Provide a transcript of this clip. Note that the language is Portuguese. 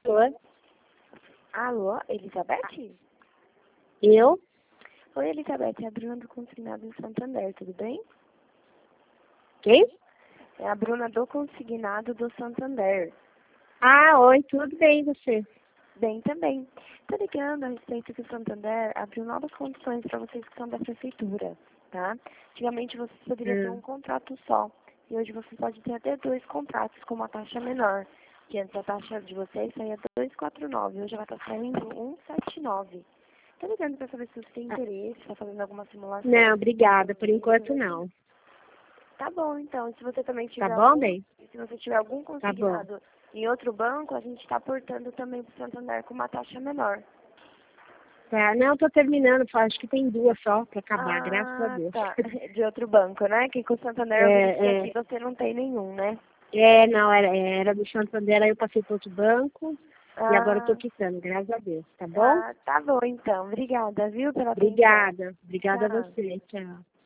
Oi? Alô, Elizabeth? Eu? Oi, Elizabeth, é a Bruna do Consignado em Santander, tudo bem? Quem? É a Bruna do Consignado do Santander. Ah, oi, tudo bem, e você? Bem também. Tô ligando a respeito que o Santander abriu novas condições para vocês que são da prefeitura, tá? Antigamente você poderia ter um contrato só, e hoje você pode ter até 2 contratos com uma taxa menor. Que antes a taxa de vocês saía 2,49, hoje ela está saindo 1,79. Tô ligando para saber se você tem interesse, está fazendo alguma simulação. Não, obrigada, por enquanto não. Tá bom, então. E se você também Tá tiver bom, algum, bem? se você tiver algum Tá bom. consignado em outro banco, a gente está aportando também para o Santander com uma taxa menor. Tá, não, tô terminando, acho que tem 2 só pra acabar, graças a Ah, Deus. tá. De outro banco, né? Que com o Santander eu vi que aqui É, você não tem nenhum, né? não, era do Santander, aí eu passei para outro banco e agora eu tô Ah, quitando, graças a Deus, tá bom? tá bom então. Obrigada, viu, pela atenção. Obrigada a Tchau. você, tchau.